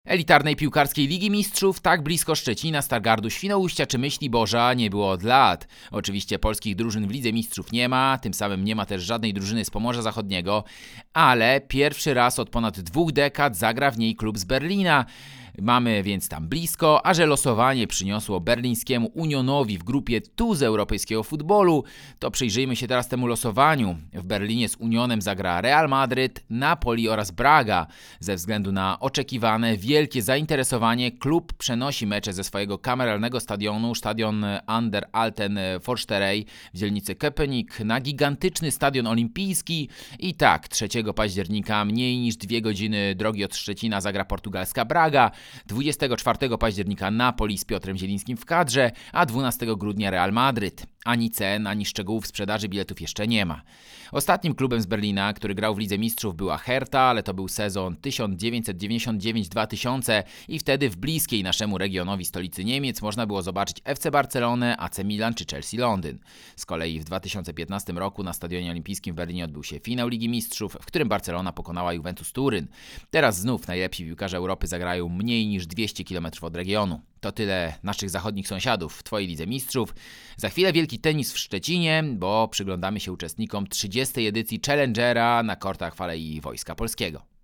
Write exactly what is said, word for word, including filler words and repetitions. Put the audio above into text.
Elitarnej piłkarskiej Ligi Mistrzów tak blisko Szczecina, Stargardu, Świnoujścia czy Myśliborza nie było od lat. Oczywiście polskich drużyn w Lidze Mistrzów nie ma, tym samym nie ma też żadnej drużyny z Pomorza Zachodniego, ale pierwszy raz od ponad dwóch dekad zagra w niej klub z Berlina. Mamy więc tam blisko, a że losowanie przyniosło berlińskiemu Unionowi w grupie tu z europejskiego futbolu, to przyjrzyjmy się teraz temu losowaniu. W Berlinie z Unionem zagra Real Madryt, Napoli oraz Braga. Ze względu na oczekiwane wielkie zainteresowanie klub przenosi mecze ze swojego kameralnego stadionu, stadion An der Alten Försterei w dzielnicy Köpenick, na gigantyczny stadion olimpijski. I tak, trzeciego października, mniej niż dwie godziny drogi od Szczecina, zagra portugalska Braga. dwudziestego czwartego października Napoli z Piotrem Zielińskim w kadrze, a dwunastego grudnia Real Madryt. Ani cen, ani szczegółów sprzedaży biletów jeszcze nie ma. Ostatnim klubem z Berlina, który grał w Lidze Mistrzów, była Hertha, ale to był sezon tysiąc dziewięćset dziewięćdziesiąt dziewięć dwa tysiące i wtedy w bliskiej naszemu regionowi stolicy Niemiec można było zobaczyć F C Barcelonę, A C Milan czy Chelsea Londyn. Z kolei w dwa tysiące piętnastym roku na Stadionie Olimpijskim w Berlinie odbył się finał Ligi Mistrzów, w którym Barcelona pokonała Juventus Turyn. Teraz znów najlepsi piłkarze Europy zagrają mniej niż dwieście kilometrów od regionu. To tyle naszych zachodnich sąsiadów w Twojej Lidze Mistrzów. Za chwilę wielki tenis w Szczecinie, bo przyglądamy się uczestnikom trzydziestej edycji Challengera na kortach Falei Wojska Polskiego.